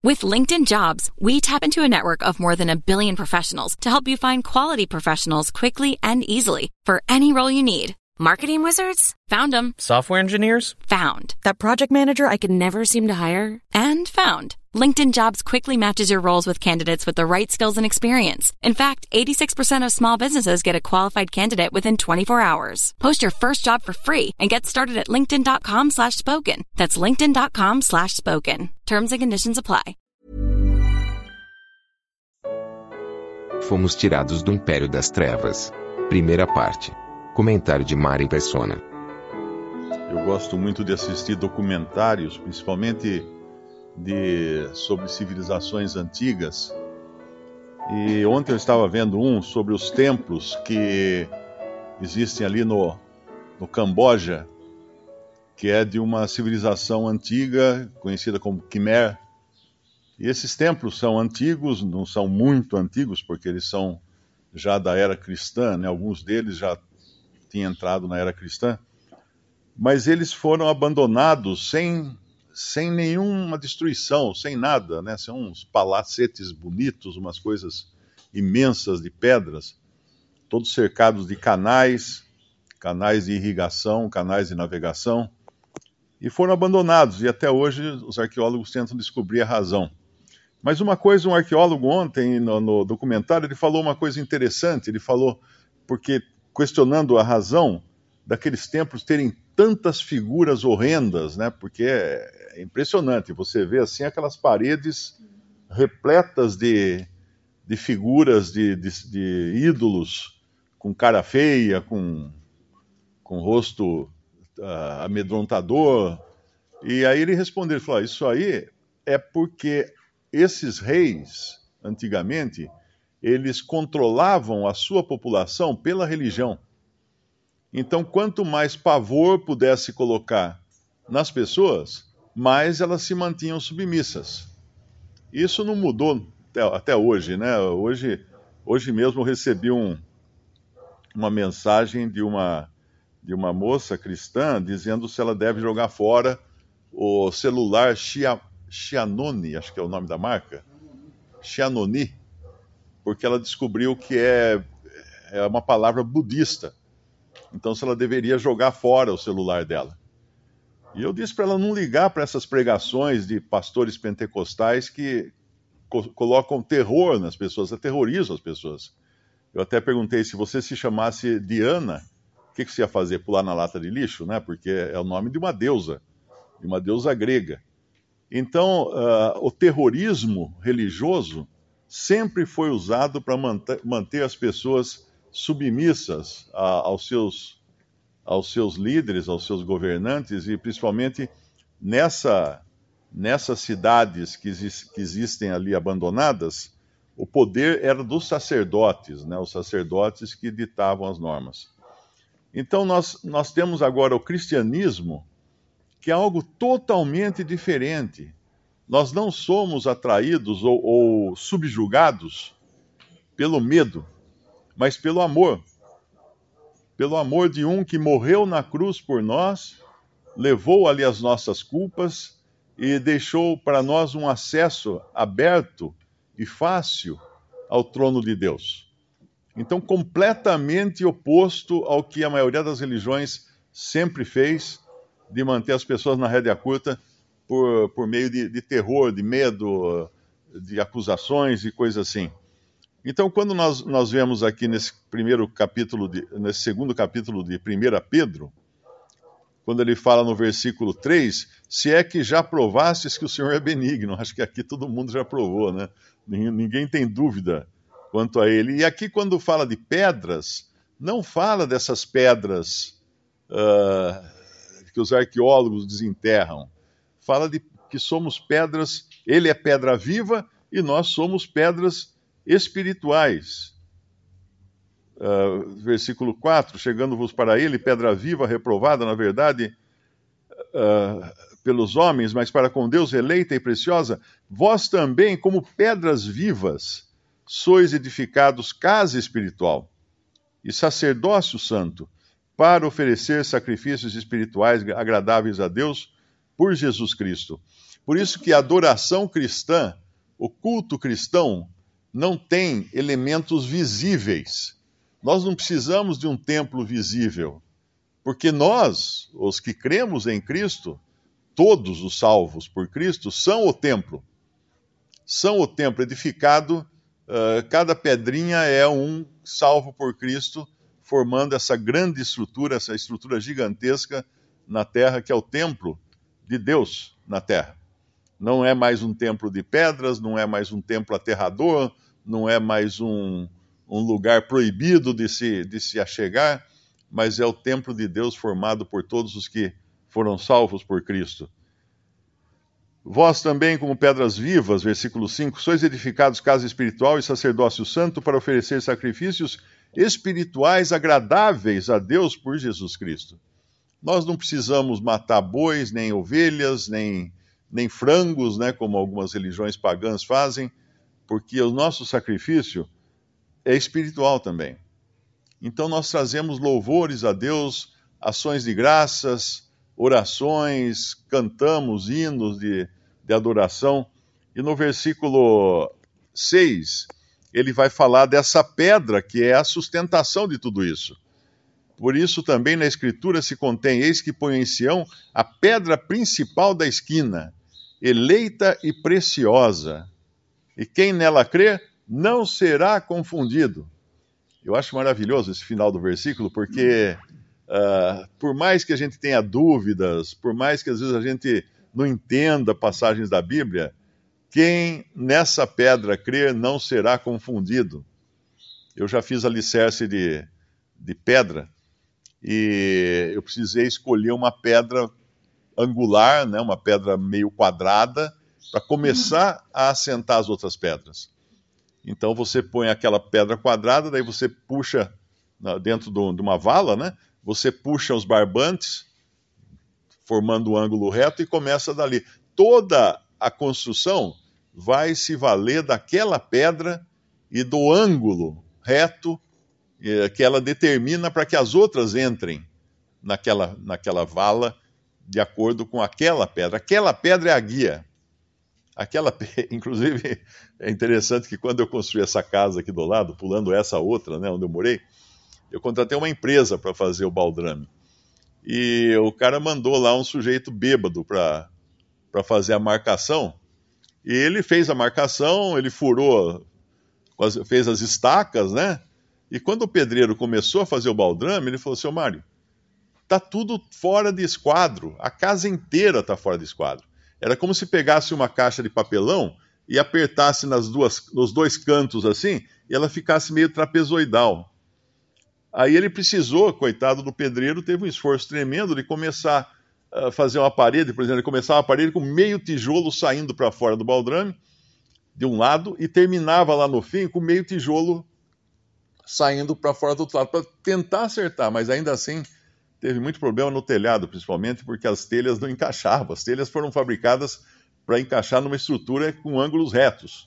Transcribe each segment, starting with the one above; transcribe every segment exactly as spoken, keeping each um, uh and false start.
With LinkedIn Jobs, we tap into a network of more than a billion professionals to help you find quality professionals quickly and easily for any role you need. Marketing wizards? Found them. Software engineers? Found. That project manager I could never seem to hire? And found. LinkedIn Jobs quickly matches your roles with candidates with the right skills and experience. In fact, eighty-six percent of small businesses get a qualified candidate within twenty-four hours. Post your first job for free and get started at linkedin.com slash spoken. That's linkedin.com slash spoken. Terms and conditions apply. Fomos tirados do Império das Trevas. Primeira parte. Comentário de Mari Persona. Eu gosto muito de assistir documentários, principalmente de, sobre civilizações antigas. E ontem eu estava vendo um sobre os templos que existem ali no, no Camboja, que é de uma civilização antiga, conhecida como Khmer. E esses templos são antigos, não são muito antigos, porque eles são já da era cristã, né? Alguns deles já tinham entrado na era cristã, mas eles foram abandonados sem, sem nenhuma destruição, sem nada, né? São uns palacetes bonitos, umas coisas imensas de pedras, todos cercados de canais, canais de irrigação, canais de navegação, e foram abandonados, e até hoje os arqueólogos tentam descobrir a razão. Mas uma coisa, um arqueólogo ontem, no, no documentário, ele falou uma coisa interessante, ele falou, porque questionando a razão daqueles templos terem tantas figuras horrendas, né? Porque é, é impressionante, você vê assim aquelas paredes repletas de, de figuras, de, de, de ídolos, com cara feia, com, com rosto uh, amedrontador. E aí ele respondeu, ele falou, ah, isso aí é porque esses reis, antigamente, eles controlavam a sua população pela religião. Então, quanto mais pavor pudesse colocar nas pessoas, mais elas se mantinham submissas. Isso não mudou até, até hoje, né? Hoje, hoje mesmo eu recebi um, uma mensagem de uma, de uma moça cristã dizendo se ela deve jogar fora o celular Xia, Xiaomi, acho que é o nome da marca, Xiaomi, porque ela descobriu que é, é uma palavra budista. Então, se ela deveria jogar fora o celular dela. E eu disse para ela não ligar para essas pregações de pastores pentecostais que co- colocam terror nas pessoas, aterrorizam as pessoas. Eu até perguntei se você se chamasse Diana, o que, que você ia fazer? Pular na lata de lixo, né? Porque é o nome de uma deusa, de uma deusa grega. Então, uh, o terrorismo religioso sempre foi usado para manter, manter as pessoas submissas a, aos, seus, aos seus líderes, aos seus governantes, e principalmente nessa, nessas cidades que, exist, que existem ali abandonadas, o poder era dos sacerdotes, né? Os sacerdotes que ditavam as normas. Então nós, nós temos agora o cristianismo, que é algo totalmente diferente. Nós não somos atraídos ou, ou subjugados pelo medo, mas pelo amor. Pelo amor de um que morreu na cruz por nós, levou ali as nossas culpas e deixou para nós um acesso aberto e fácil ao trono de Deus. Então, completamente oposto ao que a maioria das religiões sempre fez, de manter as pessoas na rédea curta por, por meio de, de terror, de medo, de acusações e coisas assim. Então, quando nós, nós vemos aqui nesse primeiro capítulo, de, nesse segundo capítulo de primeira Pedro, quando ele fala no versículo três, se é que já provastes que o Senhor é benigno. Acho que aqui todo mundo já provou, né? Ninguém tem dúvida quanto a ele. E aqui, quando fala de pedras, não fala dessas pedras uh, que os arqueólogos desenterram. Fala de que somos pedras, ele é pedra viva e nós somos pedras espirituais. Uh, versículo quatro, chegando-vos para ele, pedra viva, reprovada, na verdade, uh, pelos homens, mas para com Deus eleita e preciosa, vós também, como pedras vivas, sois edificados casa espiritual e sacerdócio santo, para oferecer sacrifícios espirituais agradáveis a Deus por Jesus Cristo. Por isso que a adoração cristã, o culto cristão, não tem elementos visíveis. Nós não precisamos de um templo visível, porque nós, os que cremos em Cristo, todos os salvos por Cristo, são o templo. São o templo edificado, uh, cada pedrinha é um salvo por Cristo, formando essa grande estrutura, essa estrutura gigantesca na terra, que é o templo de Deus na terra. Não é mais um templo de pedras, não é mais um templo aterrador, não é mais um, um lugar proibido de se, de se achegar, mas é o templo de Deus formado por todos os que foram salvos por Cristo. Vós também, como pedras vivas, versículo cinco, sois edificados casa espiritual e sacerdócio santo para oferecer sacrifícios espirituais agradáveis a Deus por Jesus Cristo. Nós não precisamos matar bois, nem ovelhas, nem, nem frangos, né, como algumas religiões pagãs fazem, porque o nosso sacrifício é espiritual também. Então nós trazemos louvores a Deus, ações de graças, orações, cantamos hinos de, de adoração. E no versículo seis, ele vai falar dessa pedra que é a sustentação de tudo isso. Por isso também na Escritura se contém: eis que põe em Sião a pedra principal da esquina, eleita e preciosa, e quem nela crê não será confundido. Eu acho maravilhoso esse final do versículo, porque uh, por mais que a gente tenha dúvidas, por mais que às vezes a gente não entenda passagens da Bíblia, quem nessa pedra crer não será confundido. Eu já fiz alicerce de, de pedra e eu precisei escolher uma pedra angular, né, uma pedra meio quadrada, para começar a assentar as outras pedras. Então você põe aquela pedra quadrada, daí você puxa dentro de uma vala, né? Você puxa os barbantes, formando um ângulo reto, e começa dali. Toda a construção vai se valer daquela pedra e do ângulo reto que ela determina para que as outras entrem naquela, naquela vala de acordo com aquela pedra. Aquela pedra é a guia. Aquela, inclusive, é interessante que quando eu construí essa casa aqui do lado, pulando essa outra, né, onde eu morei, eu contratei uma empresa para fazer o baldrame. E o cara mandou lá um sujeito bêbado para para fazer a marcação. E ele fez a marcação, ele furou, fez as estacas, né? E quando o pedreiro começou a fazer o baldrame, ele falou: seu Mário, tá tudo fora de esquadro, a casa inteira está fora de esquadro. Era como se pegasse uma caixa de papelão e apertasse nas duas, nos dois cantos assim, e ela ficasse meio trapezoidal. Aí ele precisou, coitado do pedreiro, teve um esforço tremendo de começar a fazer uma parede, por exemplo, ele começava a parede com meio tijolo saindo para fora do baldrame, de um lado, e terminava lá no fim com meio tijolo saindo para fora do outro lado, para tentar acertar, mas ainda assim teve muito problema no telhado, principalmente porque as telhas não encaixavam. As telhas foram fabricadas para encaixar numa estrutura com ângulos retos.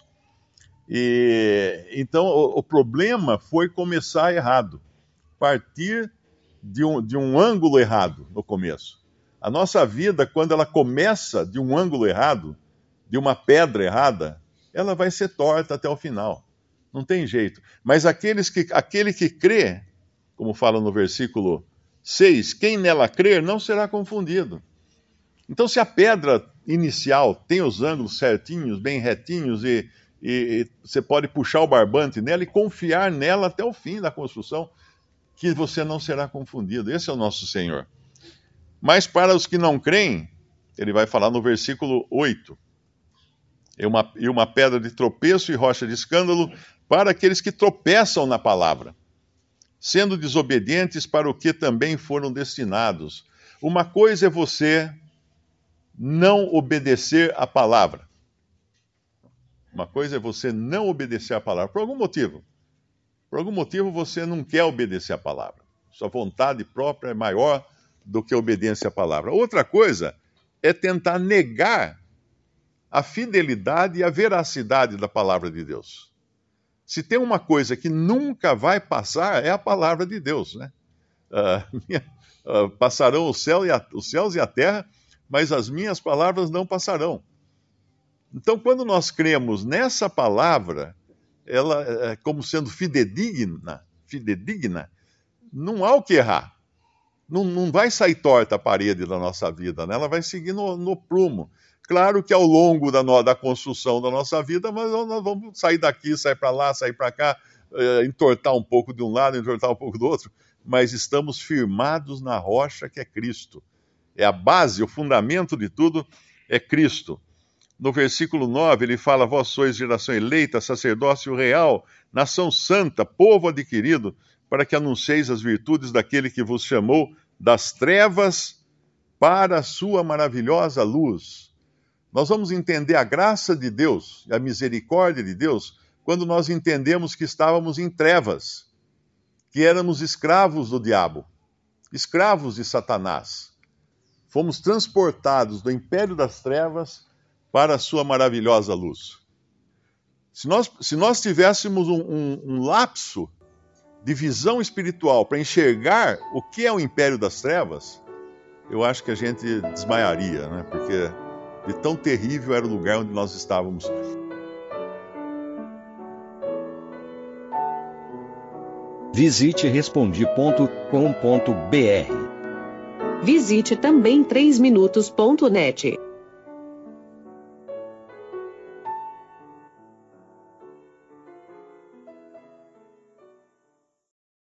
E então o, o problema foi começar errado, partir de um, de um ângulo errado no começo. A nossa vida, quando ela começa de um ângulo errado, de uma pedra errada, ela vai ser torta até o final. Não tem jeito. Mas aqueles que, aquele que crê, como fala no versículo seis, quem nela crer não será confundido. Então, se a pedra inicial tem os ângulos certinhos, bem retinhos, e, e, e você pode puxar o barbante nela e confiar nela até o fim da construção, que você não será confundido. Esse é o nosso Senhor. Mas para os que não creem, ele vai falar no versículo oito, e uma, e uma pedra de tropeço e rocha de escândalo para aqueles que tropeçam na palavra, sendo desobedientes para o que também foram destinados. Uma coisa é você não obedecer à palavra. Uma coisa é você não obedecer à palavra, por algum motivo. Por algum motivo você não quer obedecer à palavra. Sua vontade própria é maior do que a obediência à palavra. Outra coisa é tentar negar a fidelidade e a veracidade da palavra de Deus. Se tem uma coisa que nunca vai passar, é a palavra de Deus, né? Uh, minha, uh, passarão o céu e a, os céus e a terra, mas as minhas palavras não passarão. Então, quando nós cremos nessa palavra, ela é como sendo fidedigna, fidedigna, não há o que errar. Não, não vai sair torta a parede da nossa vida, né? Ela vai seguir no, no prumo. Claro que ao longo da, no, da construção da nossa vida, mas nós vamos sair daqui, sair para lá, sair para cá, é, entortar um pouco de um lado, entortar um pouco do outro, mas estamos firmados na rocha que é Cristo. É a base, o fundamento de tudo é Cristo. No versículo nove, ele fala: vós sois geração eleita, sacerdócio real, nação santa, povo adquirido, para que anuncieis as virtudes daquele que vos chamou das trevas para a sua maravilhosa luz. Nós vamos entender a graça de Deus, a misericórdia de Deus, quando nós entendemos que estávamos em trevas, que éramos escravos do diabo, escravos de Satanás. Fomos transportados do império das trevas para a sua maravilhosa luz. Se nós, se nós tivéssemos um, um, um lapso de visão espiritual para enxergar o que é o império das trevas, eu acho que a gente desmaiaria, né? Porque de tão terrível era o lugar onde nós estávamos. Visite respondi ponto com ponto br. Visite também três minutos ponto net.